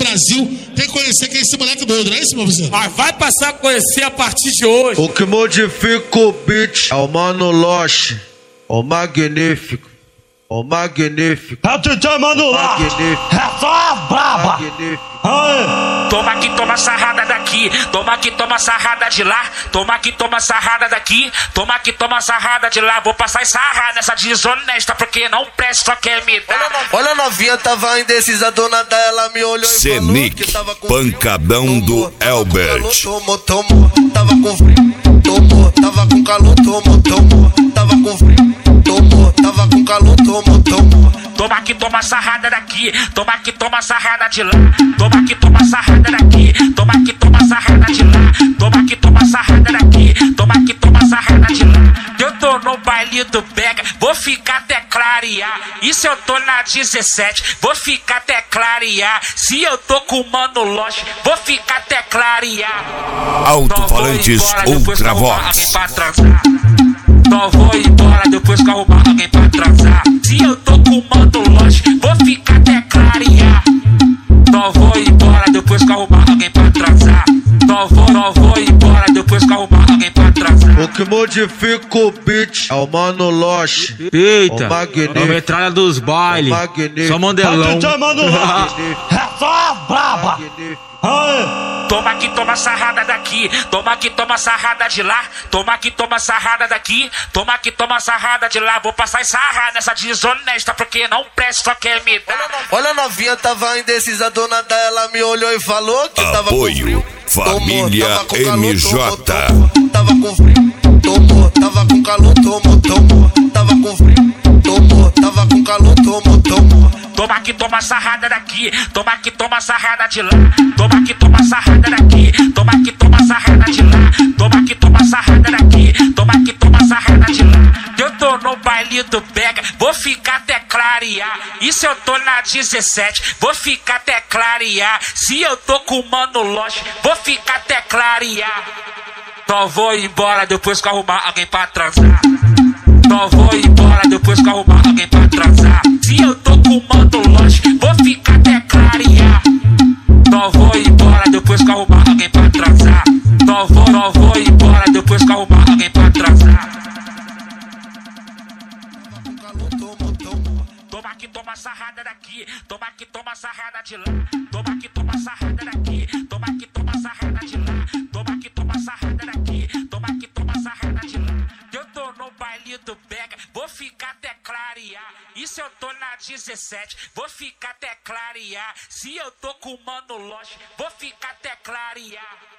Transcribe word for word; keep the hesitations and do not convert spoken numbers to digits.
Brasil tem que conhecer quem é esse moleque doido, não é isso, meu parceiro? Mas vai passar a conhecer a partir de hoje. O que modifica o beat é o Mano Loche, o magnífico, o magnífico. É o D J Mano Loche, é só a braba. Magnífico. Toma aqui, toma sarrada daqui, toma aqui, toma sarrada de lá, toma aqui, toma sarrada daqui, toma aqui, toma sarrada de lá. Vou passar e sarrar nessa desonesta porque não presta, só quer me dar. Olha a novinha, tava indecisa, a dona dela me olhou e Senic, falou que tava com pancadão frio. do Elbert. Tomou, tomou, tava com frio, tomou, tava com calor, tomou, tomou, tava com frio, tomou, tava com calor, tomou, tomou. Toma aqui, toma sarrada daqui, toma aqui, toma sarrada de lá, toma aqui, toma sarrada daqui, toma aqui, toma sarrada de lá, toma aqui, toma sarrada daqui, toma aqui, toma sarrada de lá. Eu tô no baile do Bega, vou ficar até clarear. E se eu tô na dezessete, vou ficar até clarear. Se eu tô com o Mano Loche, vou ficar até clarear. Alto-falantes Ultra Vox. Só vou embora depois que arrumar alguém pra transar. Se eu tô com o Mano Loche, vou ficar até clarear. Só vou embora depois que arrumar alguém pra transar. Só vou, só vou embora depois que arrumar alguém pra transar. O que modifica o beat é o Mano Loche. Eita, o magnífico. é a metralha dos bailes. Só O mandelão. É o D J Mano Loche, é só a braba. Toma aqui, toma sarrada daqui, toma aqui, toma sarrada de lá, toma aqui, toma sarrada daqui, toma aqui, toma sarrada de lá. Vou passar e sarrar nessa desonesta porque não presta, só quer me dar. Olha a novinha, tava indecisa, a dona dela me olhou e falou que tava com frio. Apoio Família Tomou, tava com calor, M J. tomou, tomou, tava com frio, tomou, tava com calor, tomou, tomou, tava com frio, tomou, tava com calor, tomou, tomou. Toma aqui, toma sarrada daqui, toma aqui, toma sarrada de lá, toma aqui, toma sarrada daqui, toma aqui, toma sarrada de lá, toma aqui, toma sarrada daqui, toma aqui, toma sarrada de lá. Eu tô no baile do Bega, vou ficar até clarear. E se eu tô na dezessete, vou ficar até clarear. Se eu tô com o Mano Loche, vou ficar até clarear. Só vou embora depois que arrumar alguém pra transar. Só vou embora depois que arrumar alguém pra transar. Se eu tô com o Mano Loche, vou ficar até clarear. Só vou embora depois que arrumar alguém pra transar. Só vou, só vou embora depois que arrumar alguém pra transar. Toma aqui, toma sarrada daqui, toma aqui, toma sarrada de lá, toma aqui, toma sarrada daqui, toma aqui, toma sarrada de lá, toma aqui, toma sarrada daqui, toma aqui, toma sarrada de lá. Eu tô no baile do Bega, vou ficar até clarear. E se eu tô na dezessete, vou ficar até clarear. Se eu tô com o Mano Loche, vou ficar até clarear.